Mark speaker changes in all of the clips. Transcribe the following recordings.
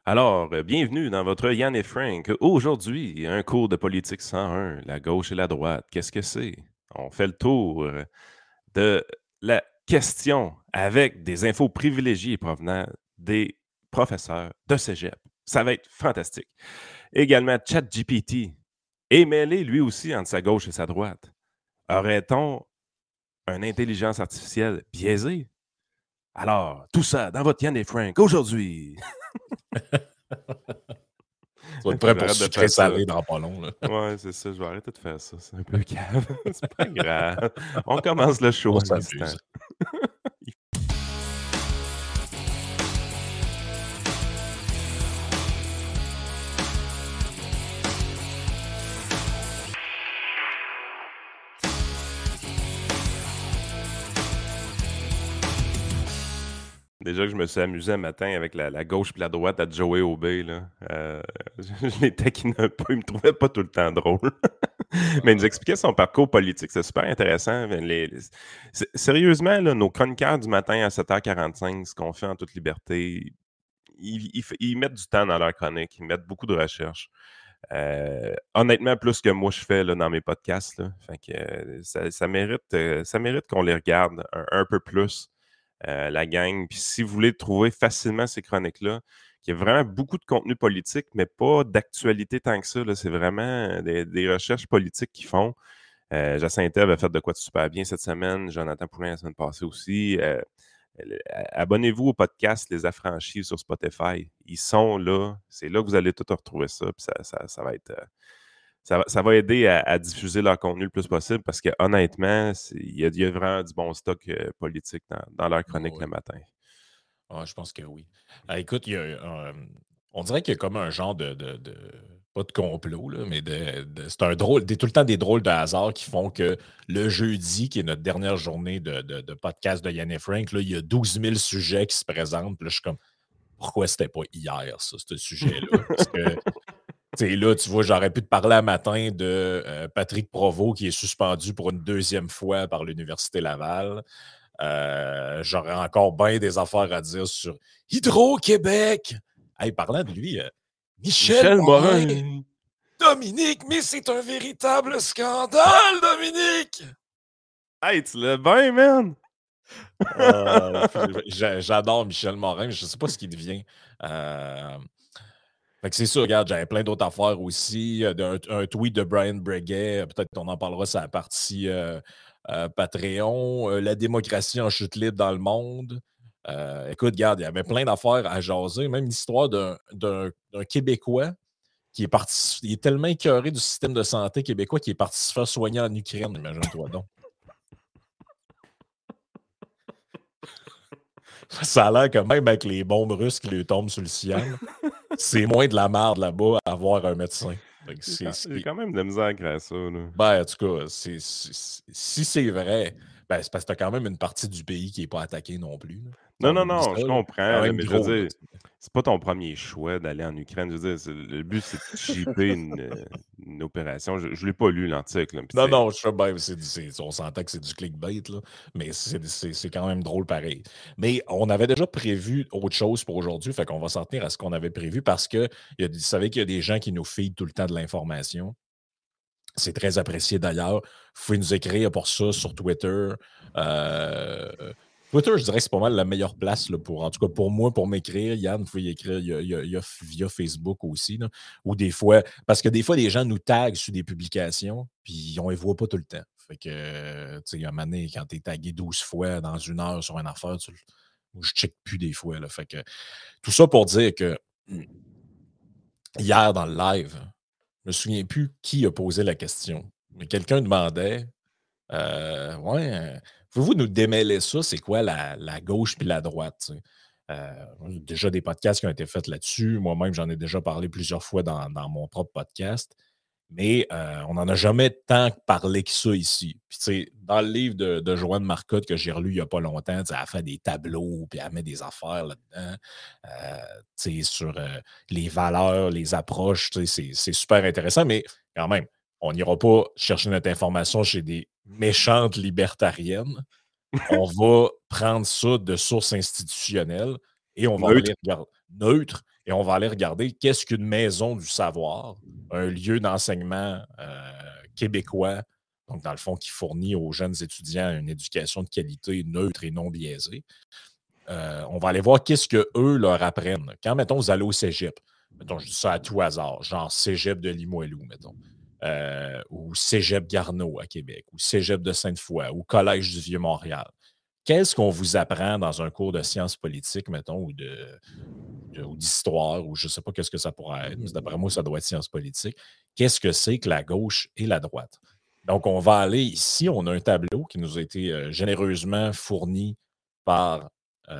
Speaker 1: Alors, bienvenue dans votre Yann et Frank. Aujourd'hui, un cours de politique 101, la gauche et la droite. Qu'est-ce que c'est? On fait le tour de la question avec des infos privilégiées provenant des professeurs de cégep. Ça va être fantastique. Également, ChatGPT est mêlé lui aussi entre sa gauche et sa droite. Aurait-on une intelligence artificielle biaisée? Alors, tout ça dans votre Yann et Frank aujourd'hui.
Speaker 2: Tu vas être
Speaker 1: Faut que
Speaker 2: prêt pour
Speaker 1: j'arrête de
Speaker 2: sucré
Speaker 1: faire ça.
Speaker 2: salé dans pas long. Là.
Speaker 1: Ouais, c'est ça, je vais arrêter de faire ça. C'est un peu cave. C'est pas grave. On commence le show
Speaker 2: On
Speaker 1: à l'instant.
Speaker 2: s'amuse.
Speaker 1: Déjà que je me suis amusé un matin avec la gauche et la droite à Joey Obey, là. Je les taquinais un peu. Ils me trouvaient pas tout le temps drôle. Mais il nous expliquait son parcours politique. C'est super intéressant. Sérieusement, là, nos chroniqueurs du matin à 7h45, ce qu'on fait en toute liberté, ils mettent du temps dans leur chronique. Ils mettent beaucoup de recherche. Honnêtement, plus que moi je fais là, dans mes podcasts. Là. Fait que, ça mérite qu'on les regarde un peu plus, la gang. Puis si vous voulez trouver facilement ces chroniques-là, il y a vraiment beaucoup de contenu politique, mais pas d'actualité tant que ça. Là. C'est vraiment des recherches politiques qu'ils font. Jacinthe a fait de quoi de super bien cette semaine. Jonathan Poulin la semaine passée aussi. Abonnez-vous au podcast Les Affranchis sur Spotify. Ils sont là. C'est là que vous allez tout retrouver ça. Puis ça va être. Ça va aider à diffuser leur contenu le plus possible parce que honnêtement, il y a vraiment du bon stock politique dans leur chronique
Speaker 2: Oui.
Speaker 1: le matin.
Speaker 2: Ouais, je pense que oui. Écoute, on dirait qu'il y a comme un genre pas de complot, là, mais c'est un drôle, tout le temps des drôles de hasard qui font que le jeudi, qui est notre dernière journée de podcast de Yann et Frank, là, il y a 12 000 sujets qui se présentent. Puis là, je suis comme, pourquoi c'était pas hier, ça, ce sujet-là? Parce que là, tu vois, j'aurais pu te parler un matin de Patrick Provost qui est suspendu pour une deuxième fois par l'Université Laval. J'aurais encore bien des affaires à dire sur Hydro-Québec. Hey, parlant de lui, Michel Morin. Dominique, mais c'est un véritable scandale, Dominique!
Speaker 1: Hey, tu l'as bien, man!
Speaker 2: J'adore Michel Morin, mais je ne sais pas ce qu'il devient. Fait que c'est ça, regarde, j'avais plein d'autres affaires aussi. Un tweet de Brian Breguet, peut-être qu'on en parlera sur la partie Patreon. La démocratie en chute libre dans le monde. Écoute, regarde, il y avait plein d'affaires à jaser. Même l'histoire d'un Québécois qui est parti. Il est tellement écœuré du système de santé québécois qu'il est parti se faire soigner en Ukraine, imagine-toi donc. Ça a l'air que même avec les bombes russes qui lui tombent sur le ciel, c'est moins de la merde là-bas à avoir un médecin.
Speaker 1: J'ai quand même de la misère à créer ça. Là.
Speaker 2: Ben, en tout cas, si c'est vrai, ben, c'est parce que t'as quand même une partie du pays qui n'est pas attaquée non plus. Là.
Speaker 1: Non, je comprends, là, mais je veux dire,
Speaker 2: Là,
Speaker 1: c'est pas ton premier choix d'aller en Ukraine. Je veux dire, le but, c'est de chipper une opération. Je l'ai pas lu, l'article.
Speaker 2: Non, je sais bien, on s'entend que c'est du clickbait, là, mais c'est quand même drôle pareil. Mais on avait déjà prévu autre chose pour aujourd'hui, fait qu'on va s'en tenir à ce qu'on avait prévu parce que vous savez qu'il y a des gens qui nous feedent tout le temps de l'information. C'est très apprécié d'ailleurs. Vous pouvez nous écrire pour ça sur Twitter. Twitter, je dirais que c'est pas mal la meilleure place là, en tout cas pour moi, pour m'écrire. Yann, vous pouvez y écrire il y a via Facebook aussi. Là, ou des fois, parce que des fois, les gens nous taguent sur des publications, puis on les voit pas tout le temps. Fait que, tu sais, un moment donné, quand tu es tagué 12 fois dans une heure sur une affaire, je ne check plus des fois. Là, fait que, tout ça pour dire que hier, dans le live, je me souviens plus qui a posé la question, mais quelqu'un demandait pouvez-vous nous démêler ça? C'est quoi la gauche puis la droite? Déjà des podcasts qui ont été faits là-dessus. Moi-même, j'en ai déjà parlé plusieurs fois dans mon propre podcast. Mais on n'en a jamais tant parlé que ça ici. Puis, tu sais, dans le livre de Joanne Marcotte que j'ai relu il n'y a pas longtemps, elle fait des tableaux, puis elle met des affaires là-dedans, sur les valeurs, les approches. C'est super intéressant, mais quand même, on n'ira pas chercher notre information chez des méchantes libertariennes. On va prendre ça de sources institutionnelles et on va aller regarder neutre et on va aller regarder qu'est-ce qu'une maison du savoir, un lieu d'enseignement québécois, donc dans le fond qui fournit aux jeunes étudiants une éducation de qualité neutre et non biaisée. On va aller voir qu'est-ce qu'eux leur apprennent. Quand, mettons, vous allez au cégep, mettons, je dis ça à tout hasard, genre cégep de Limoilou, mettons, ou cégep Garneau à Québec, ou cégep de Sainte-Foy, ou collège du Vieux-Montréal. Qu'est-ce qu'on vous apprend dans un cours de sciences politiques, mettons, ou d'histoire, ou je ne sais pas qu'est-ce que ça pourrait être, mais d'après moi, ça doit être sciences politiques. Qu'est-ce que c'est que la gauche et la droite? Donc, on va aller ici, on a un tableau qui nous a été généreusement fourni par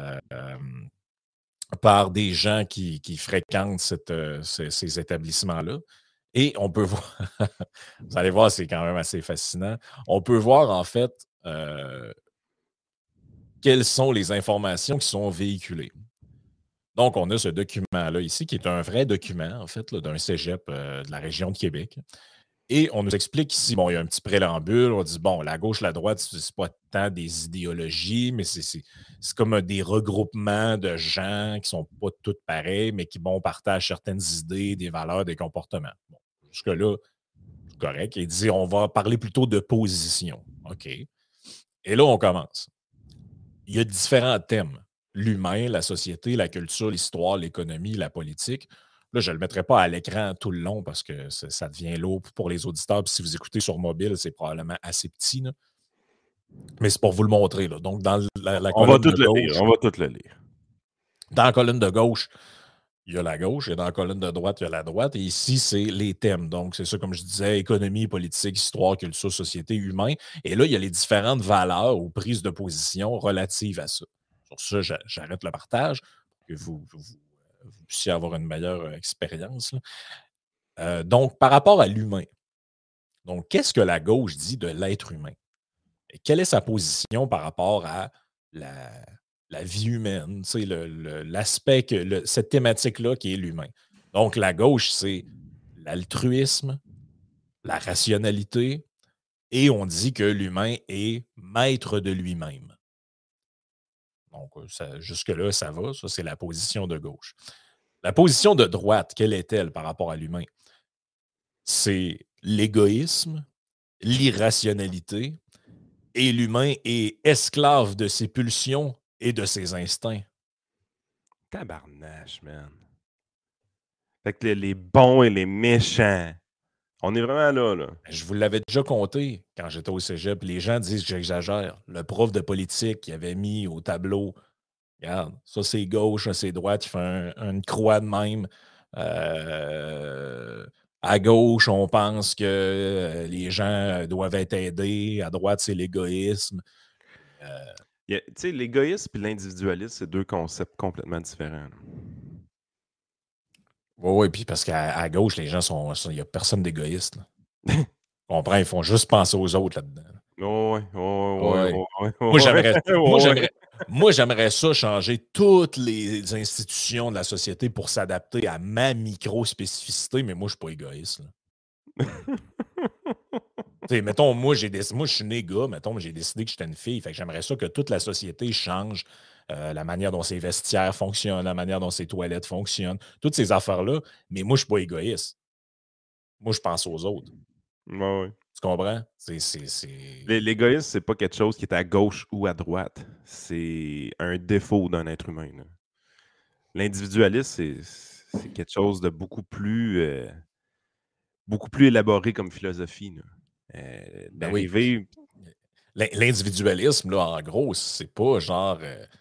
Speaker 2: des gens qui fréquentent ces établissements-là. Et on peut voir, vous allez voir, c'est quand même assez fascinant. On peut voir, en fait, quelles sont les informations qui sont véhiculées. Donc, on a ce document-là ici, qui est un vrai document, en fait, d'un cégep de la région de Québec. Et on nous explique ici, bon, il y a un petit préambule, on dit, bon, la gauche, la droite, c'est pas tant des idéologies, mais c'est comme des regroupements de gens qui sont pas tous pareils, mais qui, bon, partagent certaines idées, des valeurs, des comportements. Bon, jusque-là, c'est correct. Il dit, on va parler plutôt de position. OK. Et là, on commence. Il y a différents thèmes. L'humain, la société, la culture, l'histoire, l'économie, la politique. Là, je ne le mettrai pas à l'écran tout le long parce que ça devient lourd pour les auditeurs. Puis si vous écoutez sur mobile, c'est probablement assez petit. Là. Mais c'est pour vous le montrer. Là. Donc, dans la colonne de gauche.
Speaker 1: On va tout le lire.
Speaker 2: Dans la colonne de gauche, il y a la gauche, et dans la colonne de droite, il y a la droite. Et ici, c'est les thèmes. Donc, c'est ça, comme je disais, économie, politique, histoire, culture, société, humain. Et là, il y a les différentes valeurs ou prises de position relatives à ça. Sur ça, j'arrête le partage pour que vous puissiez avoir une meilleure expérience. Donc, par rapport à l'humain, donc, qu'est-ce que la gauche dit de l'être humain? Et quelle est sa position par rapport à la vie humaine, l'aspect, cette thématique-là qui est l'humain? Donc, la gauche, c'est l'altruisme, la rationalité, et on dit que l'humain est maître de lui-même. Donc, jusque-là, ça va. Ça, c'est la position de gauche. La position de droite, quelle est-elle par rapport à l'humain? C'est l'égoïsme, l'irrationalité, et l'humain est esclave de ses pulsions et de ses instincts.
Speaker 1: Tabarnache, man. Fait que les bons et les méchants. On est vraiment là.
Speaker 2: Je vous l'avais déjà compté quand j'étais au cégep. Les gens disent que j'exagère. Le prof de politique qui avait mis au tableau, regarde, ça c'est gauche, ça c'est droite, il fait une croix de même. À gauche, on pense que les gens doivent être aidés. À droite, c'est l'égoïsme.
Speaker 1: Tu sais, l'égoïsme et l'individualisme, c'est deux concepts complètement différents.
Speaker 2: Oui, puis parce qu'à gauche, les gens il n'y a personne d'égoïste. Tu comprends? Ils font juste penser aux autres là-dedans. Moi, j'aimerais ça changer toutes les institutions de la société pour s'adapter à ma micro-spécificité, mais moi, je ne suis pas égoïste. Mettons, moi, je suis né gars, mettons, j'ai décidé que j'étais une fille. Fait que j'aimerais ça que toute la société change la manière dont ses vestiaires fonctionnent, la manière dont ses toilettes fonctionnent, toutes ces affaires-là. Mais moi, je ne suis pas égoïste. Moi, je pense aux autres.
Speaker 1: Ouais.
Speaker 2: Tu comprends?
Speaker 1: L'égoïsme, c'est pas quelque chose qui est à gauche ou à droite. C'est un défaut d'un être humain. L'individualisme, c'est quelque chose de beaucoup plus élaboré comme philosophie. D'arriver.
Speaker 2: L'individualisme, là, en gros, c'est pas genre.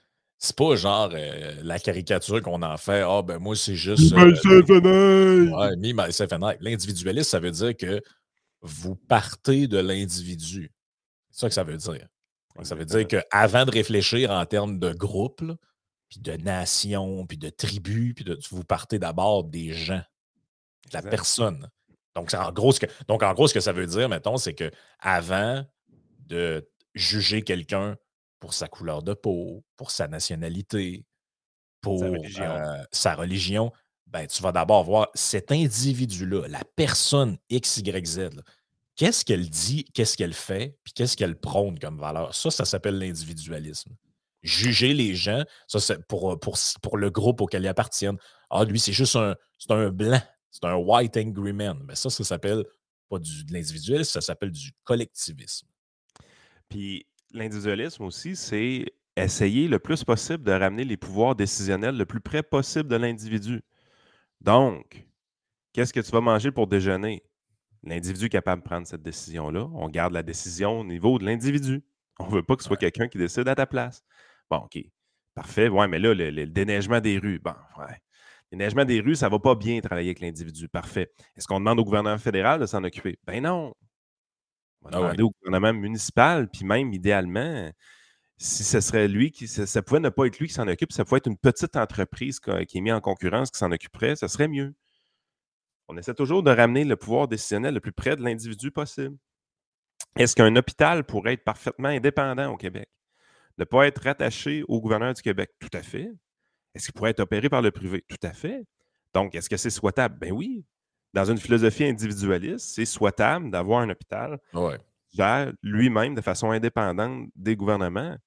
Speaker 2: La caricature qu'on en fait. Ah, ben moi, c'est juste. Me, myself and I. L'individualisme, ça veut dire que vous partez de l'individu. C'est ça que ça veut dire. Donc, ça veut dire qu'avant de réfléchir en termes de groupe, puis de nation, puis de tribu, vous partez d'abord des gens, de la personne. Donc, en gros, ce que ça veut dire, mettons, c'est que avant de juger quelqu'un pour sa couleur de peau, pour sa nationalité, pour sa religion, ben, tu vas d'abord voir cet individu-là, la personne XYZ, là, qu'est-ce qu'elle dit, qu'est-ce qu'elle fait, puis qu'est-ce qu'elle prône comme valeur. Ça s'appelle l'individualisme. Juger les gens, ça c'est pour le groupe auquel ils appartiennent. Ah, lui, c'est un blanc. C'est un white angry man. Mais ça s'appelle pas de l'individualisme, ça s'appelle du collectivisme.
Speaker 1: Puis l'individualisme aussi, c'est essayer le plus possible de ramener les pouvoirs décisionnels le plus près possible de l'individu. Donc, qu'est-ce que tu vas manger pour déjeuner? L'individu est capable de prendre cette décision-là. On garde la décision au niveau de l'individu. On ne veut pas que ce soit
Speaker 2: Ouais.
Speaker 1: quelqu'un qui décide à ta place. Bon, OK. Parfait. Ouais, mais là, le déneigement des rues, bon, ouais. Le déneigement des rues, ça ne va pas bien travailler avec l'individu. Parfait. Est-ce qu'on demande au gouvernement fédéral de s'en occuper? Ben non. On va
Speaker 2: Ah ouais.
Speaker 1: demander au gouvernement municipal, puis même idéalement, si ce serait lui qui. Ça pouvait ne pas être lui qui s'en occupe, ça pouvait être une petite entreprise qui est mise en concurrence qui s'en occuperait, ça serait mieux. On essaie toujours de ramener le pouvoir décisionnel le plus près de l'individu possible. Est-ce qu'un hôpital pourrait être parfaitement indépendant au Québec? Ne pas être rattaché au gouverneur du Québec? Tout à fait. Est-ce qu'il pourrait être opéré par le privé? Tout à fait. Donc, est-ce que c'est souhaitable? Ben oui. Dans une philosophie individualiste, c'est souhaitable d'avoir un hôpital
Speaker 2: Ouais.
Speaker 1: qui gère lui-même de façon indépendante des gouvernements.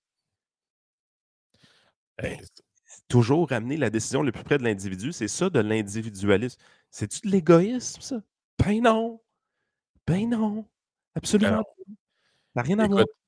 Speaker 1: Ben,
Speaker 2: Hey,
Speaker 1: toujours ramener la décision le plus près de l'individu, c'est ça de l'individualisme. C'est-tu de l'égoïsme, ça? Ben non. Ben non. Absolument
Speaker 2: alors,
Speaker 1: pas. Ça n'a rien à voir.
Speaker 2: écoute,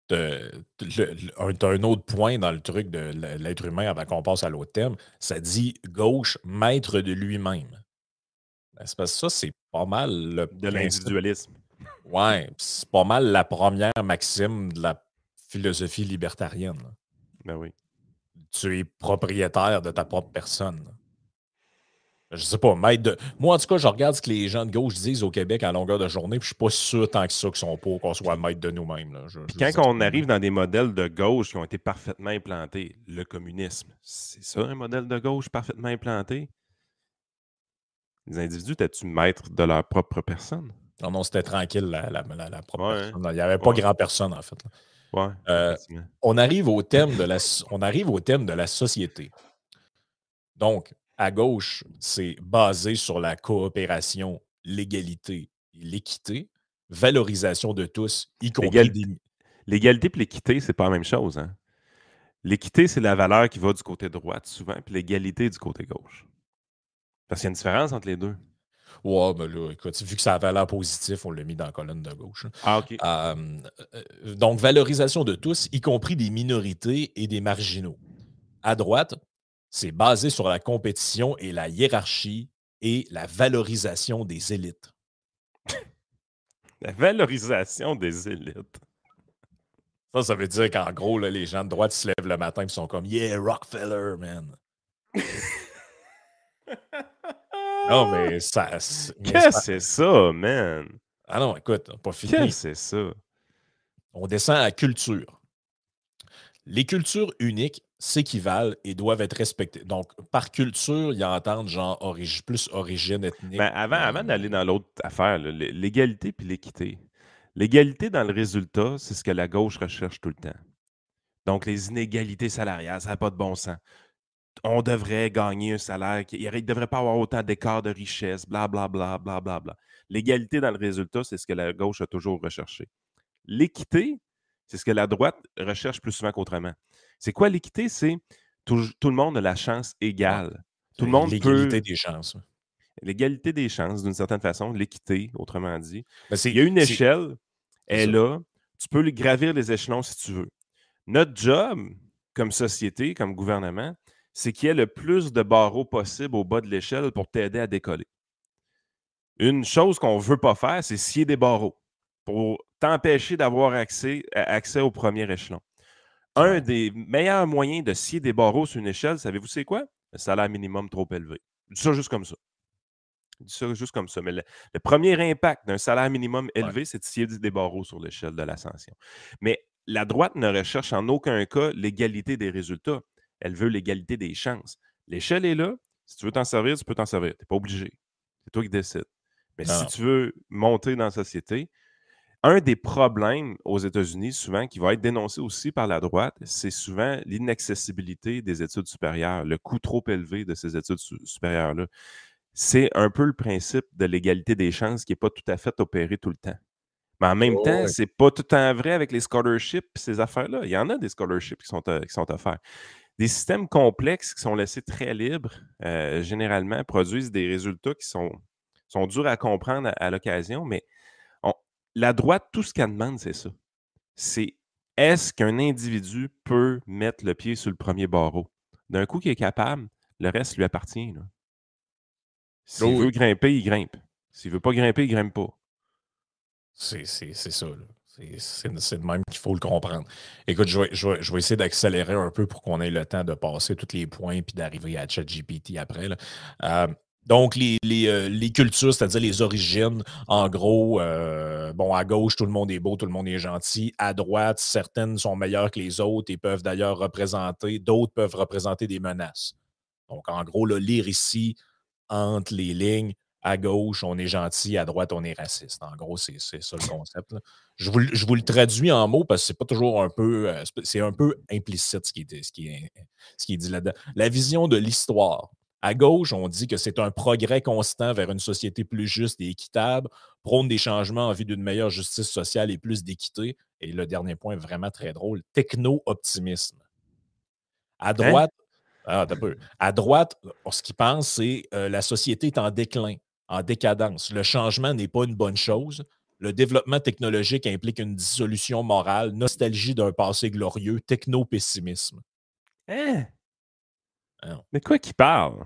Speaker 2: t'as un autre point dans le truc de l'être humain avant qu'on passe à l'autre thème. Ça dit gauche, maître de lui-même. Ben, c'est parce que ça, c'est pas mal le
Speaker 1: De
Speaker 2: principe.
Speaker 1: l'individualisme.
Speaker 2: Ouais, c'est pas mal la première maxime de la philosophie libertarienne, là.
Speaker 1: Ben oui.
Speaker 2: Tu es propriétaire de ta propre personne, là. Je sais pas, maître de. Moi, en tout cas, je regarde ce que les gens de gauche disent au Québec à longueur de journée, puis je suis pas sûr tant que ça qu'ils sont pour qu'on soit maître de nous-mêmes, là.
Speaker 1: Puis
Speaker 2: Je
Speaker 1: quand
Speaker 2: dis
Speaker 1: on
Speaker 2: ça,
Speaker 1: arrive dans des modèles de gauche qui ont été parfaitement implantés, le communisme, c'est ça un modèle de gauche parfaitement implanté? Les individus, étaient-tu maîtres de leur propre personne?
Speaker 2: non, non, c'était tranquille, la propre
Speaker 1: Ouais, hein?
Speaker 2: personne. Il n'y avait pas
Speaker 1: Ouais,
Speaker 2: grand personne, en fait, là.
Speaker 1: ouais,
Speaker 2: Euh,
Speaker 1: effectivement.
Speaker 2: on arrive au thème on arrive au thème de la société. Donc, à gauche, c'est basé sur la coopération, l'égalité et l'équité, valorisation de tous, y compris
Speaker 1: L'égalité
Speaker 2: des.
Speaker 1: l'égalité et l'équité, c'est pas la même chose, hein? L'équité, c'est la valeur qui va du côté droite souvent, puis l'égalité du côté gauche. Parce qu'il y a une différence entre les deux.
Speaker 2: Ouais, ben là, écoute, vu que ça avait l'air positif, on l'a mis dans la colonne de gauche,
Speaker 1: Ah, OK.
Speaker 2: hein. Donc, valorisation de tous, y compris des minorités et des marginaux. À droite, c'est basé sur la compétition et la hiérarchie et la valorisation des élites.
Speaker 1: La valorisation des élites.
Speaker 2: Ça veut dire qu'en gros, là, les gens de droite se lèvent le matin et sont comme Yeah, Rockefeller, man. Non, mais ça.
Speaker 1: Qu'est-ce que c'est ça, man?
Speaker 2: Ah non, écoute, pas
Speaker 1: Qu'est-ce
Speaker 2: fini.
Speaker 1: que c'est ça?
Speaker 2: On descend à culture. Les cultures uniques s'équivalent et doivent être respectées. Donc, par culture, ils entendent genre plus origine ethnique.
Speaker 1: Mais avant d'aller dans l'autre affaire, là, l'égalité puis l'équité. L'égalité dans le résultat, c'est ce que la gauche recherche tout le temps. Donc, les inégalités salariales, ça n'a pas de bon sens. On devrait gagner un salaire, il ne devrait pas avoir autant d'écart de richesse, blablabla, blablabla. L'égalité dans le résultat, c'est ce que la gauche a toujours recherché. L'équité, c'est ce que la droite recherche plus souvent qu'autrement. C'est quoi l'équité? C'est tout le monde a la chance
Speaker 2: Ouais,
Speaker 1: égale. Tout le monde
Speaker 2: l'égalité
Speaker 1: peut.
Speaker 2: des chances.
Speaker 1: L'égalité des chances, d'une certaine façon, l'équité, autrement dit.
Speaker 2: Mais
Speaker 1: Il y a une échelle,
Speaker 2: c'est
Speaker 1: elle est
Speaker 2: ça.
Speaker 1: là. Tu peux gravir les échelons si tu veux. Notre job, comme société, comme gouvernement, c'est qu'il y ait le plus de barreaux possible au bas de l'échelle pour t'aider à décoller. Une chose qu'on ne veut pas faire, c'est scier des barreaux pour t'empêcher d'avoir accès au premier échelon. Un
Speaker 2: Ouais.
Speaker 1: des meilleurs moyens de scier des barreaux sur une échelle, savez-vous c'est quoi? Le salaire minimum trop élevé. Je dis ça juste comme ça. Je dis ça juste comme ça. Mais le premier impact d'un salaire minimum
Speaker 2: Ouais.
Speaker 1: élevé, c'est de scier des barreaux sur l'échelle de l'ascension. Mais la droite ne recherche en aucun cas l'égalité des résultats. Elle veut l'égalité des chances. L'échelle est là. Si tu veux t'en servir, tu peux t'en servir. Tu n'es pas obligé. C'est toi qui décides. Mais
Speaker 2: Non,
Speaker 1: si
Speaker 2: non.
Speaker 1: tu veux monter dans la société, un des problèmes aux États-Unis, souvent, qui va être dénoncé aussi par la droite, c'est souvent l'inaccessibilité des études supérieures, le coût trop élevé de ces études supérieures-là. C'est un peu le principe de l'égalité des chances qui n'est pas tout à fait opéré tout le temps. Mais en même temps,
Speaker 2: Ouais.
Speaker 1: c'est pas tout le temps vrai avec les scholarships et ces affaires-là. Il y en a des scholarships qui sont offerts. des systèmes complexes qui sont laissés très libres, généralement, produisent des résultats qui sont durs à comprendre à l'occasion, mais on la droite, tout ce qu'elle demande, c'est ça. C'est est-ce qu'un individu peut mettre le pied sur le premier barreau? D'un coup qu'il est capable, le reste lui appartient, là. S'il
Speaker 2: Oh
Speaker 1: veut
Speaker 2: oui,
Speaker 1: grimper, il grimpe. S'il veut pas grimper, il grimpe pas.
Speaker 2: c'est ça, là. C'est de même qu'il faut le comprendre. Écoute, je vais essayer d'accélérer un peu pour qu'on ait le temps de passer tous les points puis d'arriver à ChatGPT après, là. Euh, donc, les cultures, c'est-à-dire les origines, en gros, bon, à gauche, tout le monde est beau, tout le monde est gentil. À droite, certaines sont meilleures que les autres et peuvent d'ailleurs d'autres peuvent représenter des menaces. Donc, en gros, là, lire ici, entre les lignes, à gauche, on est gentil, à droite, on est raciste. En gros, c'est ça le concept, là. Je vous le traduis en mots parce que c'est pas toujours un peu. C'est un peu implicite ce qui est dit là-dedans. La vision de l'histoire. À gauche, on dit que c'est un progrès constant vers une société plus juste et équitable, prône des changements en vue d'une meilleure justice sociale et plus d'équité. Et le dernier point, vraiment très drôle, techno-optimisme. À
Speaker 1: Hein?
Speaker 2: droite, t'as peu. À droite, ce qu'ils pensent, c'est la société est en déclin, en décadence. Le changement n'est pas une bonne chose. Le développement technologique implique une dissolution morale, nostalgie d'un passé glorieux, techno-pessimisme.
Speaker 1: Hein?
Speaker 2: Ah non,
Speaker 1: De quoi qu'il parle?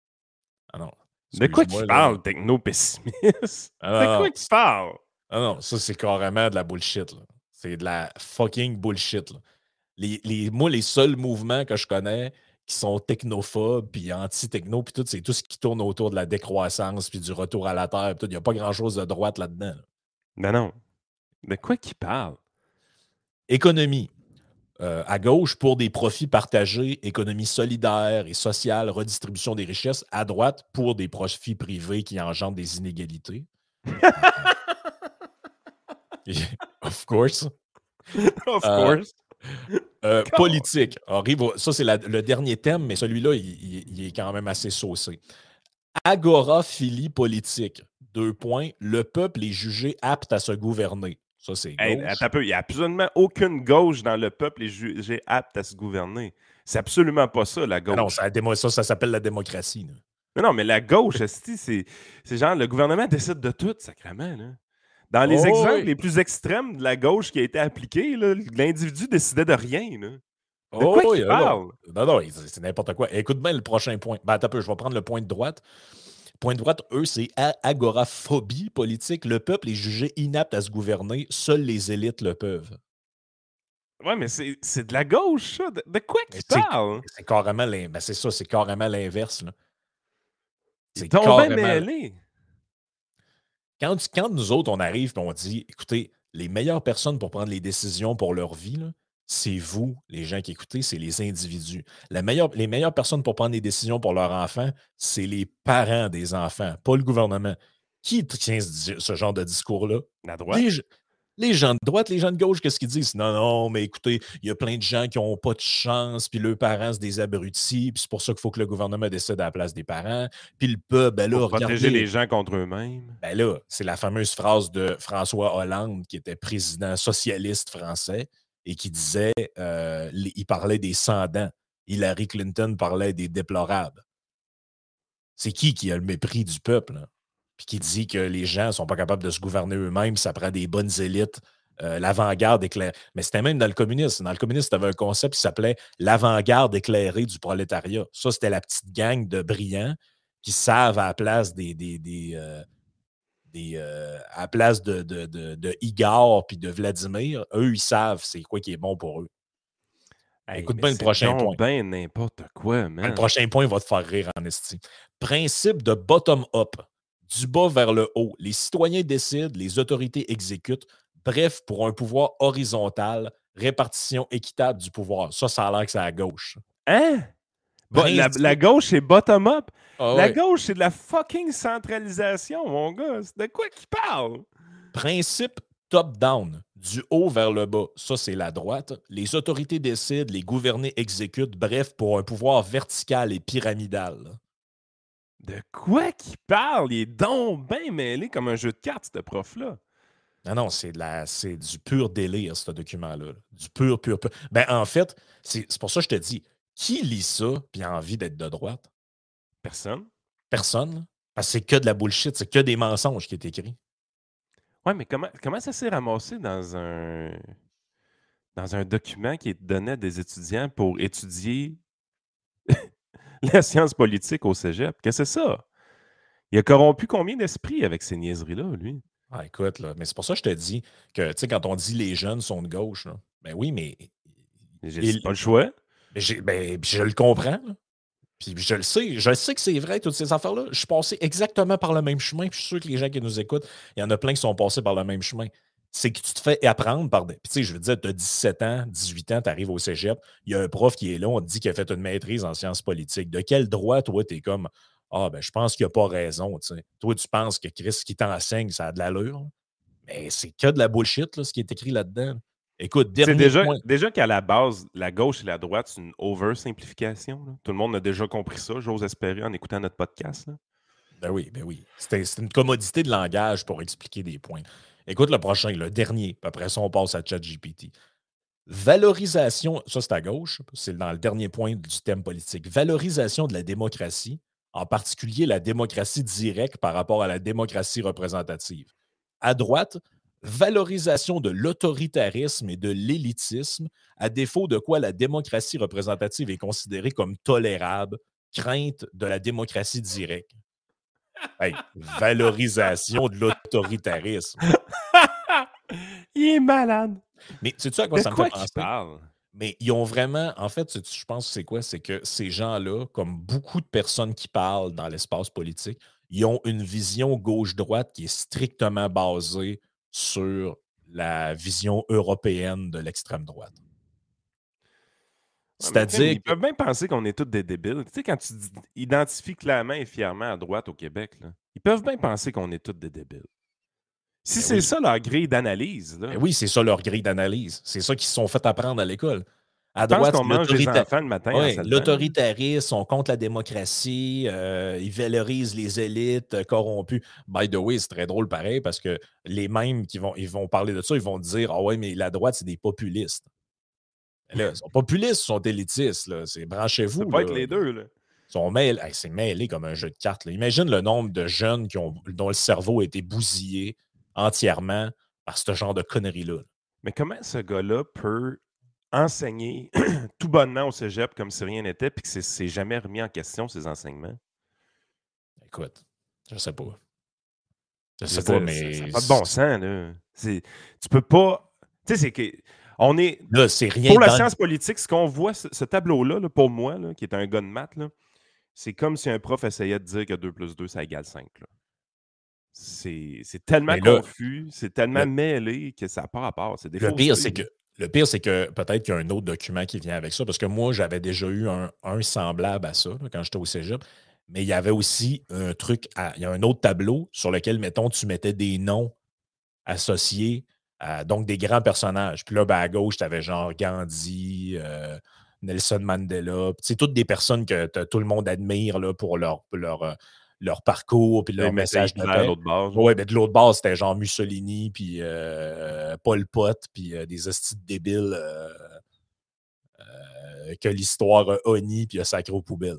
Speaker 2: ah non,
Speaker 1: De quoi qu'il
Speaker 2: excuse-moi, là.
Speaker 1: parle, techno-pessimiste?
Speaker 2: Ah
Speaker 1: De
Speaker 2: non,
Speaker 1: quoi
Speaker 2: non,
Speaker 1: qu'il parle?
Speaker 2: ah non, ça c'est carrément de la bullshit, là. C'est de la fucking bullshit, là. Moi, les seuls mouvements que je connais qui sont technophobes, puis anti-techno, puis tout, c'est tout ce qui tourne autour de la décroissance, puis du retour à la Terre, puis tout. Il n'y a pas grand-chose de droite là-dedans, là.
Speaker 1: Ben non. De quoi qu'il parle?
Speaker 2: Économie. À gauche, pour des profits partagés, économie solidaire et sociale, redistribution des richesses. À droite, pour des profits privés qui engendrent des inégalités. Of course.
Speaker 1: Of
Speaker 2: Euh,
Speaker 1: course.
Speaker 2: Politique. Ça, c'est le dernier thème, mais celui-là, il est quand même assez saucé. Agoraphilie politique. Deux points. Le peuple est jugé apte à se gouverner. Ça, c'est
Speaker 1: Hey, attends
Speaker 2: gauche.
Speaker 1: un peu. Il n'y a absolument aucune gauche dans le peuple et jugé apte à se gouverner. C'est absolument pas ça, la
Speaker 2: Ah non,
Speaker 1: gauche.
Speaker 2: ça s'appelle la démocratie, là.
Speaker 1: Mais non, mais la gauche, esti, c'est genre le gouvernement décide de tout, sacrément, là. Dans les
Speaker 2: Oh
Speaker 1: exemples
Speaker 2: oui.
Speaker 1: les plus extrêmes de la gauche qui a été appliquée, là, l'individu décidait de rien, là. De
Speaker 2: Oh
Speaker 1: quoi
Speaker 2: oui,
Speaker 1: qu'il
Speaker 2: non, non.
Speaker 1: parle?
Speaker 2: Non, non, c'est n'importe quoi. Écoute bien le prochain point. Ben, attends un peu, je vais prendre le point de droite. Point de droite, eux, c'est agoraphobie politique. Le peuple est jugé inapte à se gouverner. Seules les élites le peuvent.
Speaker 1: Ouais, mais c'est de la gauche, ça. De quoi
Speaker 2: Mais
Speaker 1: qu'il parle?
Speaker 2: c'est carrément ben, c'est ça, c'est carrément l'inverse, là.
Speaker 1: Il est
Speaker 2: C'est
Speaker 1: tombé
Speaker 2: carrément.
Speaker 1: mêlé.
Speaker 2: Quand nous autres, on arrive et on dit, écoutez, les meilleures personnes pour prendre les décisions pour leur vie, là, c'est vous, les gens qui écoutez, c'est les individus. Les meilleures personnes pour prendre des décisions pour leurs enfants, c'est les parents des enfants, pas le gouvernement. Qui tient ce genre de discours-là?
Speaker 1: La droite?
Speaker 2: Les, les gens de droite, les gens de gauche, qu'est-ce qu'ils disent? Non, non, mais écoutez, il y a plein de gens qui n'ont pas de chance, puis leurs parents, c'est des abrutis, puis c'est pour ça qu'il faut que le gouvernement décide à la place des parents. Puis le peuple, ben
Speaker 1: Pour
Speaker 2: là,
Speaker 1: protéger les
Speaker 2: regardez,
Speaker 1: gens contre eux-mêmes.
Speaker 2: ben là, c'est la fameuse phrase de François Hollande, qui était président socialiste français, et qui disait, il parlait des sans-dents. Hillary Clinton parlait des déplorables. C'est qui a le mépris du peuple, là? Puis qui dit que les gens ne sont pas capables de se gouverner eux-mêmes, ça prend des bonnes élites, l'avant-garde éclairée. Mais c'était même dans le communisme. Dans le communisme, tu avais un concept qui s'appelait l'avant-garde éclairée du prolétariat. Ça, c'était la petite gang de brillants qui savent à la place à la place de Igor puis de Vladimir, eux, ils savent c'est quoi qui est bon pour eux.
Speaker 1: Hey,
Speaker 2: Écoute
Speaker 1: mais
Speaker 2: bien le
Speaker 1: c'est
Speaker 2: prochain point.
Speaker 1: donc ben n'importe quoi,
Speaker 2: Le
Speaker 1: man.
Speaker 2: prochain point va te faire rire en esti. Principe de bottom-up. Du bas vers le haut. Les citoyens décident, les autorités exécutent. Bref, pour un pouvoir horizontal, répartition équitable du pouvoir. Ça a l'air que c'est à gauche.
Speaker 1: Hein? La
Speaker 2: Principe.
Speaker 1: gauche, c'est bottom-up.
Speaker 2: Ah
Speaker 1: La
Speaker 2: ouais.
Speaker 1: gauche, c'est de la fucking centralisation, mon gars. C'est de quoi qu'il parle?
Speaker 2: Principe top-down, du haut vers le bas. Ça, c'est la droite. Les autorités décident, les gouvernés exécutent. Bref, pour un pouvoir vertical et pyramidal.
Speaker 1: De quoi qu'il parle? Il est donc bien mêlé comme un jeu de cartes, ce prof-là.
Speaker 2: Non, non, c'est du pur délire, ce document-là. Du pur, pur, pur. Ben, en fait, c'est pour ça que je te dis, Qui lit ça puis a envie d'être de droite?
Speaker 1: Personne.
Speaker 2: Personne, là. Parce que c'est que de la bullshit, c'est que des mensonges qui est écrit.
Speaker 1: Ouais, mais comment ça s'est ramassé dans un document qui est donné à des étudiants pour étudier la science politique au cégep? Qu'est-ce que c'est ça? Il a corrompu combien d'esprits avec ces niaiseries-là, lui?
Speaker 2: Ah, écoute, là, mais c'est pour ça que je te dis que, tu sais, quand on dit les jeunes sont de gauche, là, ben oui, mais
Speaker 1: C'est pas le choix.
Speaker 2: je le comprends, là. Puis je le sais que c'est vrai, toutes ces affaires-là. Je suis passé exactement par le même chemin, puis je suis sûr que les gens qui nous écoutent, il y en a plein qui sont passés par le même chemin. C'est que tu te fais apprendre par des. Puis, tu sais, je veux dire, tu as 17 ans, 18 ans, tu arrives au cégep, il y a un prof qui est là, on te dit qu'il a fait une maîtrise en sciences politiques. De quel droit, toi, tu es comme ah, ben, je pense qu'il n'a pas raison, tu sais. Toi, tu penses que Chris qui t'enseigne, ça a de l'allure, là. Mais c'est que de la bullshit, là, ce qui est écrit là-dedans. Écoute,
Speaker 1: C'est
Speaker 2: dernier
Speaker 1: déjà,
Speaker 2: point.
Speaker 1: déjà qu'à la base, la gauche et la droite, c'est une oversimplification, là. Tout le monde a déjà compris ça, j'ose espérer, en écoutant notre podcast, là.
Speaker 2: Ben oui, ben oui. C'est une commodité de langage pour expliquer des points. Écoute le prochain, le dernier, puis après ça, on passe à ChatGPT. Valorisation, ça c'est à gauche, c'est dans le dernier point du thème politique. Valorisation de la démocratie, en particulier la démocratie directe par rapport à la démocratie représentative. À droite, valorisation de l'autoritarisme et de l'élitisme, à défaut de quoi la démocratie représentative est considérée comme tolérable, crainte de la démocratie directe. Hey, valorisation de l'autoritarisme.
Speaker 1: Il est malade.
Speaker 2: Mais sais-tu à quoi
Speaker 1: De
Speaker 2: ça me fait
Speaker 1: quoi qu'il
Speaker 2: penser?
Speaker 1: parle?
Speaker 2: Mais ils ont vraiment, en fait, je pense que c'est quoi? C'est que ces gens-là, comme beaucoup de personnes qui parlent dans l'espace politique, ils ont une vision gauche-droite qui est strictement basée sur la vision européenne de l'extrême droite.
Speaker 1: Ouais, mais crème,
Speaker 2: C'est-à-dire
Speaker 1: ils
Speaker 2: que,
Speaker 1: peuvent bien penser qu'on est tous des débiles. Tu sais, quand tu identifies clairement et fièrement à droite au Québec, là, ils peuvent bien penser qu'on est tous des débiles. Si
Speaker 2: ben
Speaker 1: c'est
Speaker 2: oui,
Speaker 1: ça leur grille d'analyse,
Speaker 2: ben
Speaker 1: là,
Speaker 2: oui, c'est ça leur grille d'analyse. C'est ça qu'ils se sont fait apprendre à l'école.
Speaker 1: ils
Speaker 2: À
Speaker 1: pensent
Speaker 2: droite,
Speaker 1: qu'on
Speaker 2: c'est
Speaker 1: mange des enfants le matin en se levant, là.
Speaker 2: l'autoritarisme, on contre la démocratie, ils valorisent les élites corrompues. By the way, c'est très drôle pareil parce que les mêmes ils vont parler de ça, ils vont dire ah ouais, mais la droite, c'est des populistes. Mais là, ils sont populistes, ils sont élitistes. Là. C'est
Speaker 1: Ça
Speaker 2: branchez-vous.
Speaker 1: peut être
Speaker 2: Là.
Speaker 1: les deux, là.
Speaker 2: Ils sont mêlés, hey, c'est mêlé comme un jeu de cartes. Là. Imagine le nombre de jeunes dont le cerveau a été bousillé entièrement par ce genre de conneries-là.
Speaker 1: Mais comment ce gars-là peut enseigner tout bonnement au cégep comme si rien n'était, puis que c'est jamais remis en question, ses enseignements?
Speaker 2: Écoute, je sais pas. Je
Speaker 1: Je veux
Speaker 2: sais pas,
Speaker 1: dire, ça n'a
Speaker 2: mais
Speaker 1: pas de bon sens, là. Tu peux pas. Tu sais, c'est que. On est.
Speaker 2: là, c'est rien
Speaker 1: Pour la
Speaker 2: dans.
Speaker 1: science politique, ce qu'on voit, ce tableau-là, là, pour moi, là, qui est un gars de maths, là, c'est comme si un prof essayait de dire que 2 plus 2, ça égale 5. Là. C'est tellement
Speaker 2: Mais là,
Speaker 1: confus, c'est tellement
Speaker 2: le,
Speaker 1: mêlé que ça n'a pas rapport. C'est des
Speaker 2: le pire,
Speaker 1: faussetés,
Speaker 2: c'est
Speaker 1: là.
Speaker 2: que peut-être qu'il y a un autre document qui vient avec ça, parce que moi, j'avais déjà eu un semblable à ça là, quand j'étais au Cégep. Mais il y avait aussi un truc, il y a un autre tableau sur lequel, mettons, tu mettais des noms associés à donc des grands personnages. Puis là, ben, à gauche, tu avais genre Gandhi, Nelson Mandela. C'est toutes des personnes que tout le monde admire là, pour leur parcours puis
Speaker 1: Là, ils
Speaker 2: leur
Speaker 1: mettaient
Speaker 2: message de
Speaker 1: Hitler à
Speaker 2: paix.
Speaker 1: l'autre bord, genre.
Speaker 2: Oui, mais de l'autre bord, c'était genre Mussolini, puis Pol Pot, puis des hosties de débiles que l'histoire a honni puis a sacré aux poubelles.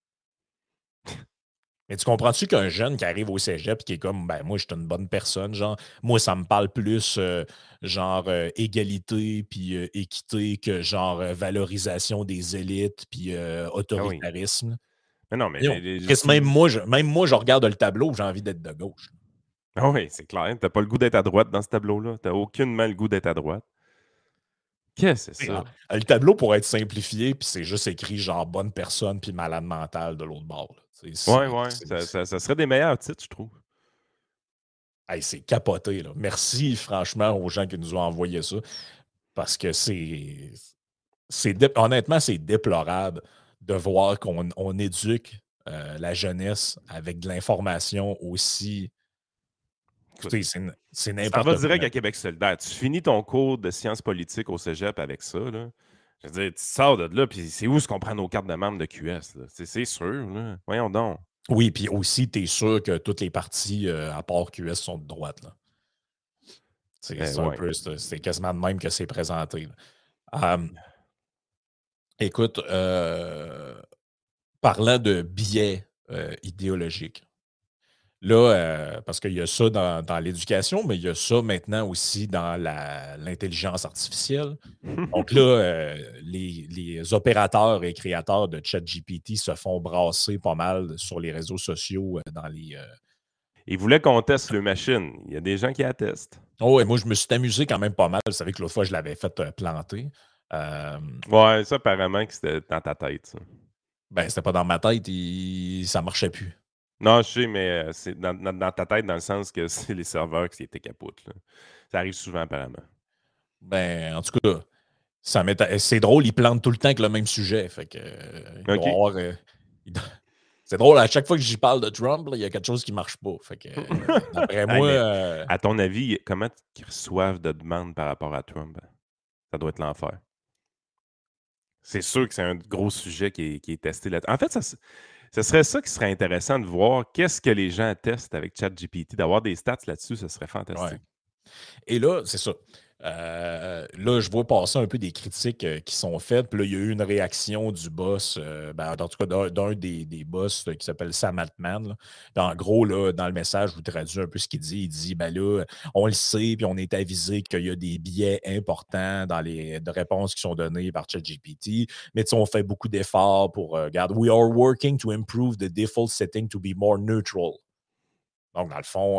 Speaker 2: Mais tu comprends-tu qu'un jeune qui arrive au cégep et qui est comme, ben moi, je suis une bonne personne, genre, moi, ça me parle plus, genre, égalité puis équité que, genre, valorisation des élites puis
Speaker 1: Ah oui.
Speaker 2: autoritarisme.
Speaker 1: Mais non, mais
Speaker 2: Voyons, Chris, même moi, je regarde le tableau, j'ai envie d'être de gauche.
Speaker 1: ah oui, c'est clair. T'as pas le goût d'être à droite dans ce tableau-là. T'as aucunement le goût d'être à droite. Qu'est-ce que c'est ça?
Speaker 2: Le tableau pourrait être simplifié, puis c'est juste écrit genre bonne personne puis malade mental de l'autre bord.
Speaker 1: Ouais, ouais. Ça serait des meilleurs titres, je trouve.
Speaker 2: Hey, c'est capoté. Là. Merci franchement aux gens qui nous ont envoyé ça. Parce que honnêtement, c'est déplorable de voir qu'on éduque la jeunesse avec de l'information aussi.
Speaker 1: Écoute,
Speaker 2: Écoutez, c'est
Speaker 1: tu t'en vas
Speaker 2: n'importe quoi.
Speaker 1: direct à Québec solidaire. Tu finis ton cours de sciences politiques au cégep avec ça, là. Je veux dire, tu sors de là, puis c'est où ce qu'on prend nos cartes de membres de QS, là? C'est sûr, là. Voyons donc.
Speaker 2: Oui, puis aussi, tu es sûr que toutes les parties, à part QS, sont de droite. Là. C'est un
Speaker 1: Ouais.
Speaker 2: peu, c'est quasiment de même que c'est présenté. Là. Écoute, parlant de biais idéologiques, là, parce qu'il y a ça dans l'éducation, mais il y a ça maintenant aussi dans l'intelligence artificielle. Donc là, les opérateurs et créateurs de ChatGPT se font brasser pas mal sur les réseaux sociaux dans les.
Speaker 1: Ils voulaient qu'on teste le machine. Il y a des gens qui attestent.
Speaker 2: Oh, et moi, je me suis amusé quand même pas mal. Vous savez que l'autre fois, je l'avais fait planter. Euh,
Speaker 1: Ouais, ça, apparemment, que c'était dans ta tête, ça.
Speaker 2: ben, c'était pas dans ma tête, ça marchait plus.
Speaker 1: Non, je sais, mais c'est dans ta tête, dans le sens que c'est les serveurs qui étaient capotes, là. Ça arrive souvent, apparemment.
Speaker 2: Ben, en tout cas, c'est drôle, ils plantent tout le temps avec le même sujet. Fait que, il doit y
Speaker 1: OK.
Speaker 2: avoir. Il doit- C'est drôle, à chaque fois que j'y parle de Trump, là, il y a quelque chose qui marche pas. Fait que, d'après
Speaker 1: Hey,
Speaker 2: moi,
Speaker 1: mais à ton avis, comment qu'ils reçoivent de demandes par rapport à Trump? Ça doit être l'enfer. C'est sûr que c'est un gros sujet qui est testé là. En fait, ce serait ça qui serait intéressant de voir qu'est-ce que les gens testent avec ChatGPT, d'avoir des stats là-dessus, ce serait
Speaker 2: ouais.
Speaker 1: fantastique.
Speaker 2: Et là, c'est ça. Là, je vois passer un peu des critiques qui sont faites. Puis là, il y a eu une réaction du boss, en tout cas d'un des boss qui s'appelle Sam Altman. Là. Puis en gros, là, dans le message, je vous traduis un peu ce qu'il dit. Il dit, ben là, on le sait, puis on est avisé qu'il y a des biais importants dans les de réponses qui sont données par ChatGPT. Mais tu sais, on fait beaucoup d'efforts pour, regarde, we are working to improve the default setting to be more neutral. Donc, dans le fond,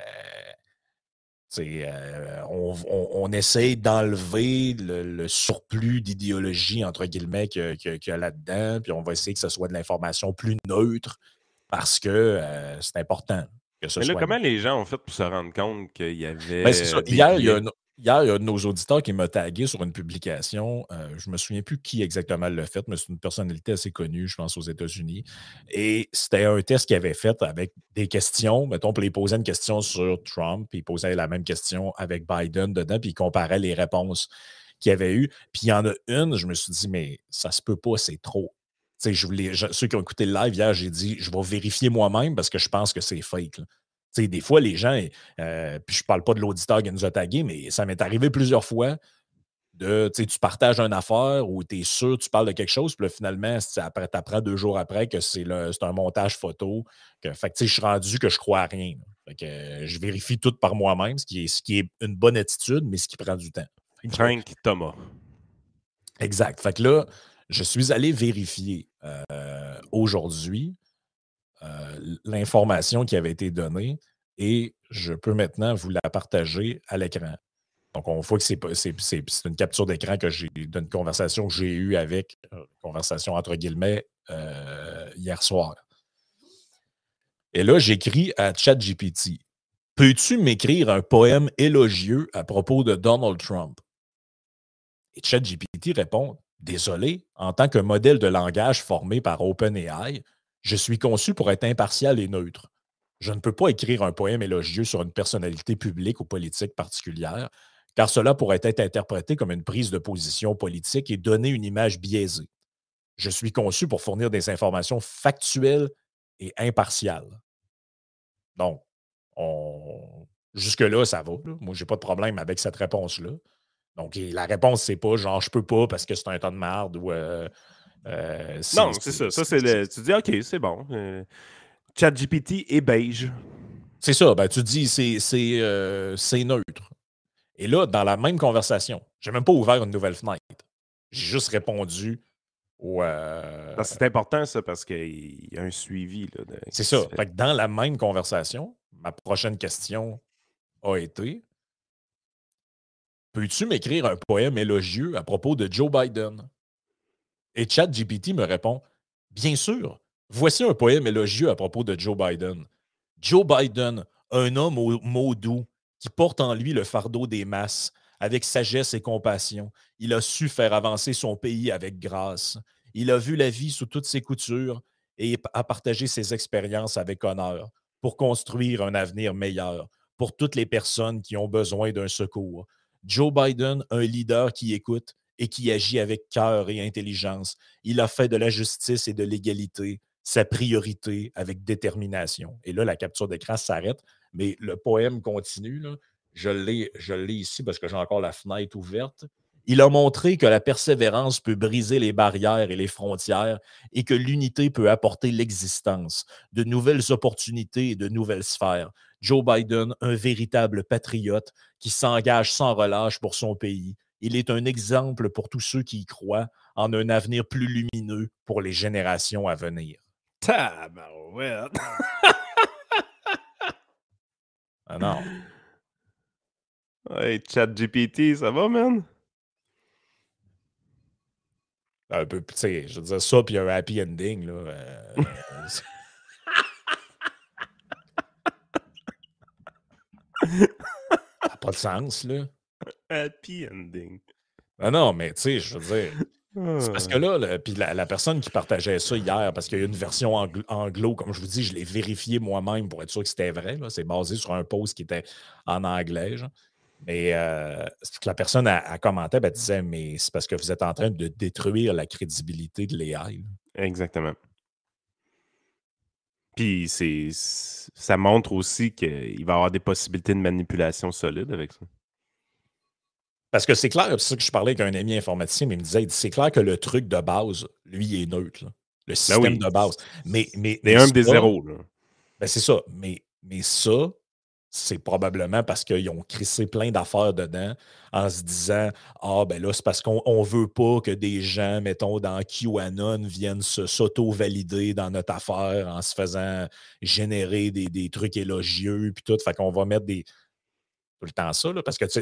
Speaker 2: on essaye d'enlever le surplus d'idéologie, entre guillemets, qu'il y a là-dedans, puis on va essayer que ce soit de l'information plus neutre parce que c'est important que ce
Speaker 1: Mais là,
Speaker 2: soit
Speaker 1: comment
Speaker 2: neutre.
Speaker 1: les gens ont fait pour se rendre compte qu'il y
Speaker 2: Ben, c'est ça.
Speaker 1: avait des biais?
Speaker 2: Hier, il y a un de nos auditeurs qui m'a tagué sur une publication. Je ne me souviens plus qui exactement l'a fait, mais c'est une personnalité assez connue, je pense, aux États-Unis. Et c'était un test qu'il avait fait avec des questions. Mettons, puis il posait une question sur Trump, puis il posait la même question avec Biden dedans, puis il comparait les réponses qu'il y avait eues. Puis il y en a une, je me suis dit, mais ça se peut pas, c'est trop. Tu sais, ceux qui ont écouté le live hier, j'ai dit, je vais vérifier moi-même parce que je pense que c'est fake. Là. Tu sais, des fois, les gens, puis je parle pas de l'auditeur qui nous a tagués, mais ça m'est arrivé plusieurs fois tu partages une affaire ou tu es sûr, tu parles de quelque chose, puis là, finalement, tu apprends 2 jours après que c'est un montage photo. Fait que, je suis rendu que je crois à rien. Là. Fait que, je vérifie tout par moi-même, ce qui est une bonne attitude, mais ce qui prend du temps. Fait que,
Speaker 1: Frank Thomas.
Speaker 2: exact. Fait que là, je suis allé vérifier aujourd'hui l'information qui avait été donnée et je peux maintenant vous la partager à l'écran. Donc, on voit que c'est une capture d'écran d'une conversation que j'ai eue avec, conversation entre guillemets, hier soir. Et là, j'écris à ChatGPT. Peux-tu m'écrire un poème élogieux à propos de Donald Trump? Et ChatGPT répond désolé, en tant que modèle de langage formé par OpenAI, je suis conçu pour être impartial et neutre. Je ne peux pas écrire un poème élogieux sur une personnalité publique ou politique particulière, car cela pourrait être interprété comme une prise de position politique et donner une image biaisée. Je suis conçu pour fournir des informations factuelles et impartiales. Donc, jusque-là, ça va. Là. Moi, je n'ai pas de problème avec cette réponse-là. Donc, la réponse, c'est pas genre je peux pas parce que c'est un tas de marde ou
Speaker 1: Non, c'est ça. Ça, tu dis, OK, c'est bon. ChatGPT est beige.
Speaker 2: c'est ça. Ben, tu dis c'est neutre. Et là, dans la même conversation, j'ai même pas ouvert une nouvelle fenêtre. J'ai juste répondu au.
Speaker 1: C'est important, ça, parce qu'il y a un suivi là,
Speaker 2: C'est
Speaker 1: qui se
Speaker 2: ça.
Speaker 1: fait.
Speaker 2: Fait que dans la même conversation, ma prochaine question a été peux-tu m'écrire un poème élogieux à propos de Joe Biden? Et ChatGPT me répond bien sûr, voici un poème élogieux à propos de Joe Biden. Joe Biden, un homme aux mots doux qui porte en lui le fardeau des masses, avec sagesse et compassion. Il a su faire avancer son pays avec grâce. Il a vu la vie sous toutes ses coutures et a partagé ses expériences avec honneur pour construire un avenir meilleur pour toutes les personnes qui ont besoin d'un secours. Joe Biden, un leader qui écoute et qui agit avec cœur et intelligence. Il a fait de la justice et de l'égalité sa priorité avec détermination. Et là, la capture d'écran s'arrête, mais le poème continue. Là. Je l'ai ici parce que j'ai encore la fenêtre ouverte. Il a montré que la persévérance peut briser les barrières et les frontières et que l'unité peut apporter l'existence, de nouvelles opportunités et de nouvelles sphères. Joe Biden, un véritable patriote qui s'engage sans relâche pour son pays. Il est un exemple pour tous ceux qui y croient en un avenir plus lumineux pour les générations à venir.
Speaker 1: Tabarouette!
Speaker 2: Ah non.
Speaker 1: Hey, ChatGPT, ça va, man?
Speaker 2: Un peu, tu sais, je veux dire ça, puis un happy ending, là. Ça n'a pas de sens, là.
Speaker 1: Happy ending.
Speaker 2: Ah non, mais tu sais, je veux dire, c'est parce que
Speaker 1: Ah.
Speaker 2: là, puis la personne qui partageait ça hier, parce qu'il y a une version anglo, comme je vous dis, je l'ai vérifié moi-même pour être sûr que c'était vrai. Là. C'est basé sur un post qui était en anglais. Genre. Mais c'est que la personne a commenté, elle disait, mais c'est parce que vous êtes en train de détruire la crédibilité de l'AI.
Speaker 1: Exactement. Puis ça montre aussi qu'il va y avoir des possibilités de manipulation solides avec ça.
Speaker 2: Parce que c'est clair, c'est ça que je parlais avec un ami informaticien, mais il me disait, c'est clair que le truc de base, lui, il est neutre. Là. Le
Speaker 1: Ben
Speaker 2: système
Speaker 1: oui.
Speaker 2: de base. Mais
Speaker 1: Des 1 des
Speaker 2: ça,
Speaker 1: 0, là.
Speaker 2: ben c'est ça. Mais ça, c'est probablement parce qu'ils ont crissé plein d'affaires dedans en se disant ah, ben là, c'est parce qu'on ne veut pas que des gens, mettons, dans QAnon viennent s'auto-valider dans notre affaire en se faisant générer des trucs élogieux, puis tout. Fait qu'on va mettre tout le temps ça, là, parce que,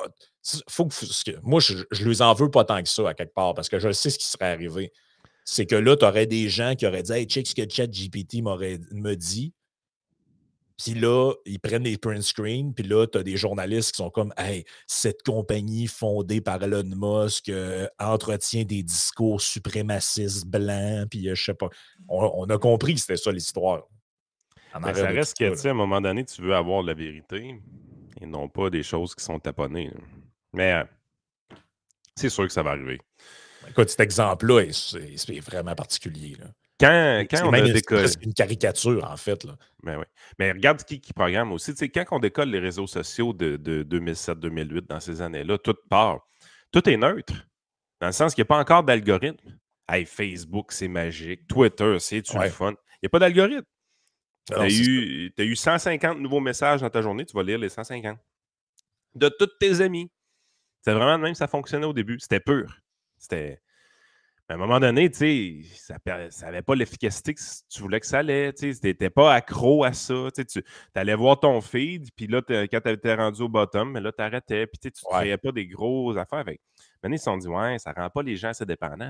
Speaker 2: moi, je les en veux pas tant que ça, à quelque part, parce que je sais ce qui serait arrivé. C'est que là, tu aurais des gens qui auraient dit hey, check ce que ChatGPT me dit. Puis là, ils prennent des print screens, puis là, tu as des journalistes qui sont comme hey, cette compagnie fondée par Elon Musk entretient des discours suprémacistes blancs, puis je sais pas. On a compris que c'était ça l'histoire. En
Speaker 1: Mais
Speaker 2: arrière
Speaker 1: ça
Speaker 2: de tout
Speaker 1: reste que,
Speaker 2: ça.
Speaker 1: tu
Speaker 2: Là.
Speaker 1: sais, à un moment donné, tu veux avoir la vérité et non pas des choses qui sont taponnées. Là. Mais c'est sûr que ça va arriver.
Speaker 2: Écoute, cet exemple-là, c'est vraiment particulier. Là.
Speaker 1: Quand on a
Speaker 2: C'est
Speaker 1: décollé.
Speaker 2: presque une caricature, en fait. Là.
Speaker 1: Ben oui. Mais regarde qui programme aussi. Tu sais, quand on décolle les réseaux sociaux de 2007-2008, dans ces années-là, tout part. Tout est neutre. Dans le sens qu'il n'y a pas encore d'algorithme. Hey, Facebook, c'est magique. Twitter, c'est-tu le
Speaker 2: Ouais.
Speaker 1: fun? Il n'y a pas d'algorithme. Tu
Speaker 2: Non,
Speaker 1: as
Speaker 2: c'est ça.
Speaker 1: eu 150 nouveaux messages dans ta journée, tu vas lire les 150. De tous tes amis. C'est vraiment de même, ça fonctionnait au début. C'était pur. C'était. À un moment donné, tu sais, ça n'avait pas l'efficacité que tu voulais que ça allait. Tu n'étais pas accro à ça. Tu allais voir ton feed, puis là, quand tu étais rendu au bottom, mais là, tu arrêtais, puis tu ne te
Speaker 2: Ouais.
Speaker 1: créais pas des grosses affaires avec. Maintenant, ils se sont dit, ouais, ça ne rend pas les gens assez dépendants.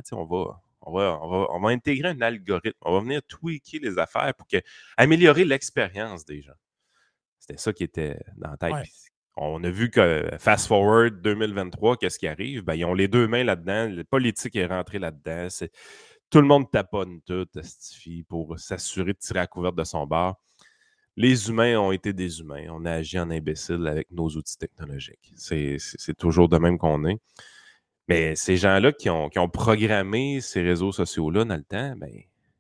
Speaker 1: On va intégrer un algorithme. On va venir tweaker les affaires pour améliorer l'expérience des gens. C'était ça qui était dans la tête.
Speaker 2: Ouais.
Speaker 1: Puis on a vu que fast forward 2023, qu'est-ce qui arrive? Ben, ils ont les deux mains là-dedans. Le politique est rentré là-dedans. Tout le monde taponne tout, pour s'assurer de tirer à couverte de son bord. Les humains ont été des humains. On a agi en imbécile avec nos outils technologiques. C'est toujours de même qu'on est. Mais ces gens-là qui ont programmé ces réseaux sociaux-là dans le temps, ben,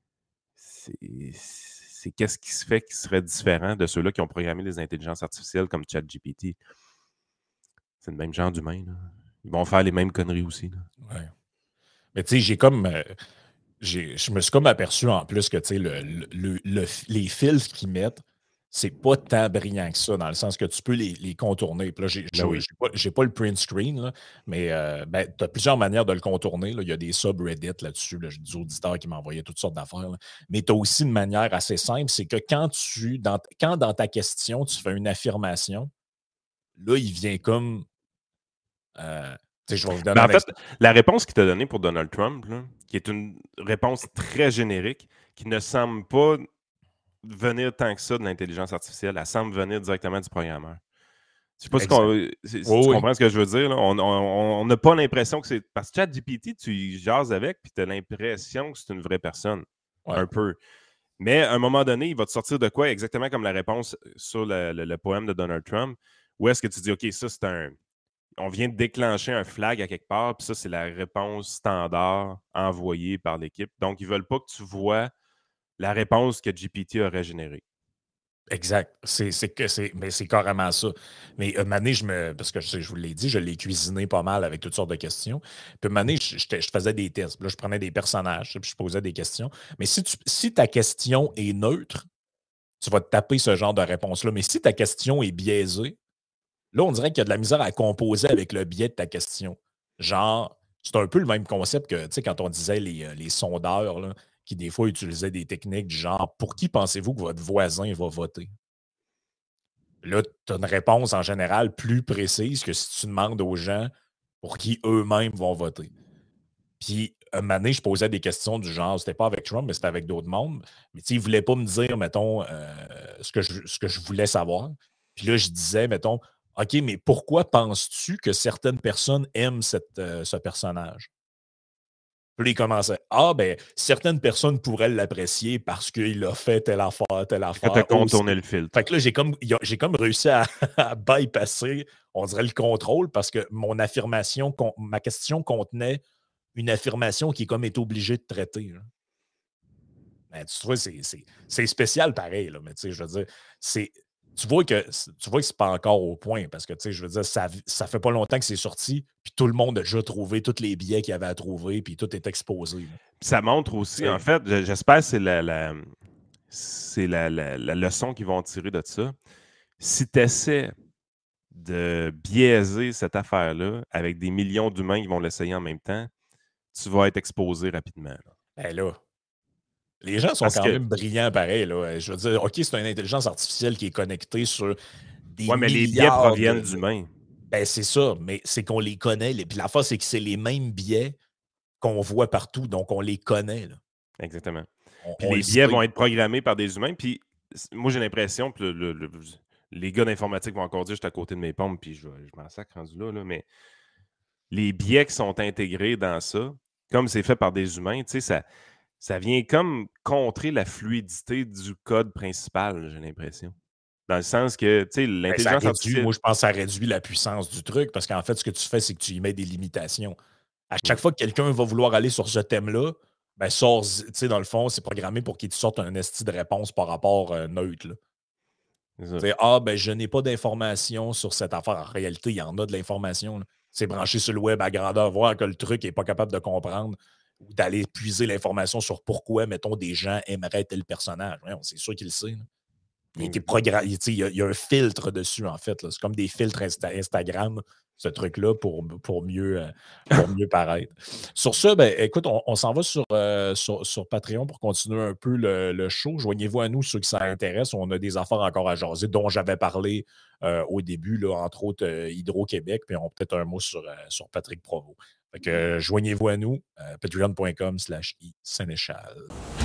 Speaker 1: c'est qu'est-ce qui se fait qui serait différent de ceux-là qui ont programmé les intelligences artificielles comme ChatGPT. C'est le même genre d'humain. Ils vont faire les mêmes conneries aussi. Là.
Speaker 2: Ouais. Mais tu sais, j'ai comme. Je me suis comme aperçu en plus que tu sais, les fils qu'ils mettent, c'est pas tant brillant que ça, dans le sens que tu peux les contourner. Puis là,
Speaker 1: Ben oui.
Speaker 2: j'ai pas le print screen, là, mais ben, tu as plusieurs manières de le contourner. Là. Il y a des subreddits là-dessus. Là. J'ai des auditeurs qui m'envoyaient toutes sortes d'affaires. Là. Mais tu as aussi une manière assez simple, c'est que quand dans ta question, tu fais une affirmation, là, il vient comme. Tu sais, je vais vous donner
Speaker 1: Ben, en
Speaker 2: un
Speaker 1: fait,
Speaker 2: exemple.
Speaker 1: la réponse qu'il t'a donnée pour Donald Trump, là, qui est une réponse très générique, qui ne semble pas venir tant que ça de l'intelligence artificielle, elle semble venir directement du programmeur. Je sais pas
Speaker 2: Exact.
Speaker 1: si
Speaker 2: Oui,
Speaker 1: tu
Speaker 2: oui.
Speaker 1: comprends ce que je veux dire. Là. On n'a pas l'impression que c'est. Parce que ChatGPT, tu y jases avec, puis tu as l'impression que c'est une vraie personne.
Speaker 2: Ouais.
Speaker 1: Un peu. Mais à un moment donné, il va te sortir de quoi? Exactement comme la réponse sur le poème de Donald Trump. Où est-ce que tu dis, OK, ça, c'est un. On vient de déclencher un flag à quelque part, puis ça, c'est la réponse standard envoyée par l'équipe. Donc, ils ne veulent pas que tu vois la réponse que GPT aurait générée.
Speaker 2: Exact. Mais c'est carrément ça. Mais un moment donné, parce que je vous l'ai dit, je l'ai cuisiné pas mal avec toutes sortes de questions. Puis un moment donné, je faisais des tests. Là, je prenais des personnages, puis je posais des questions. Mais si ta question est neutre, tu vas te taper ce genre de réponse-là. Mais si ta question est biaisée, là, on dirait qu'il y a de la misère à composer avec le biais de ta question. Genre, c'est un peu le même concept que, tu sais, quand on disait les sondeurs, là, qui des fois utilisaient des techniques du genre, pour qui pensez-vous que votre voisin va voter? Là, tu as une réponse en général plus précise que si tu demandes aux gens pour qui eux-mêmes vont voter. Puis, un moment donné, je posais des questions du genre, c'était pas avec Trump, mais c'était avec d'autres mondes. Mais tu sais, ils ne voulaient pas me dire, mettons, ce que je voulais savoir. Puis là, je disais, mettons, OK, mais pourquoi penses-tu que certaines personnes aiment ce personnage? Puis là, il commençait, ah, ben, certaines personnes pourraient l'apprécier parce qu'il a fait telle
Speaker 1: Quand tu as
Speaker 2: affaire aussi.
Speaker 1: contourné le filtre.
Speaker 2: Fait que là, j'ai comme réussi à bypasser, on dirait, le contrôle parce que ma question contenait une affirmation qui est comme est obligée de traiter, là. Ben, tu vois, c'est spécial pareil, là, mais tu sais, je veux dire, c'est. Tu vois que c'est pas encore au point parce que, tu sais, je veux dire, ça fait pas longtemps que c'est sorti, puis tout le monde a déjà trouvé tous les billets qu'il y avait à trouver, puis tout est exposé, là.
Speaker 1: Puis ça montre aussi,
Speaker 2: Tu
Speaker 1: en
Speaker 2: sais.
Speaker 1: fait, j'espère que c'est la leçon qu'ils vont tirer de ça. Si tu essaies de biaiser cette affaire-là avec des millions d'humains qui vont l'essayer en même temps, tu vas être exposé rapidement, là.
Speaker 2: Ben là, les gens sont
Speaker 1: Parce
Speaker 2: quand
Speaker 1: que,
Speaker 2: même brillants pareil, là. Je veux dire, OK, c'est une intelligence artificielle qui est connectée sur des
Speaker 1: ouais, mais les biais
Speaker 2: milliards
Speaker 1: proviennent d'humains.
Speaker 2: Ben, c'est ça, mais c'est qu'on les connaît. Puis la force, c'est que c'est les mêmes biais qu'on voit partout, donc on les connaît, là.
Speaker 1: Exactement. Puis
Speaker 2: On le
Speaker 1: les biais
Speaker 2: sait.
Speaker 1: vont être programmés par des humains. Puis moi, j'ai l'impression, puis les gars d'informatique vont encore dire que je suis à côté de mes pompes, puis je m'en sacre rendu là, mais les biais qui sont intégrés dans ça, comme c'est fait par des humains, tu sais, ça vient comme contrer la fluidité du code principal, j'ai l'impression. Dans le sens que, tu sais,
Speaker 2: Ben, ça
Speaker 1: l'intelligence
Speaker 2: réduit,
Speaker 1: artificielle.
Speaker 2: moi, je pense que ça réduit la puissance du truc parce qu'en fait, ce que tu fais, c'est que tu y mets des limitations. À
Speaker 1: Hmm,
Speaker 2: chaque fois que quelqu'un va vouloir aller sur ce thème-là, ben, tu sais, dans le fond, c'est programmé pour qu'il te sorte un esti de réponse par rapport neutre, là.
Speaker 1: c'est ça.
Speaker 2: Tu sais, ah, ben, je n'ai pas d'informations sur cette affaire. En réalité, il y en a de l'information, là. C'est branché sur le web à grandeur, voir que le truc n'est pas capable de comprendre ou d'aller puiser l'information sur pourquoi, mettons, des gens aimeraient tel personnage. Ouais, c'est sûr qu'il le sait, là. Il a été
Speaker 1: Exact.
Speaker 2: programmé. Il y a un filtre dessus, en fait, là. C'est comme des filtres Instagram, ce truc-là, pour mieux paraître. Sur ce, ben, écoute, on s'en va sur Patreon pour continuer un peu le show. Joignez-vous à nous, ceux qui ça intéresse. On a des affaires encore à jaser, dont j'avais parlé au début, là, entre autres Hydro-Québec, puis on peut-être un mot sur Patrick Provost. Fait que joignez-vous à nous, patreon.com/isénéchal.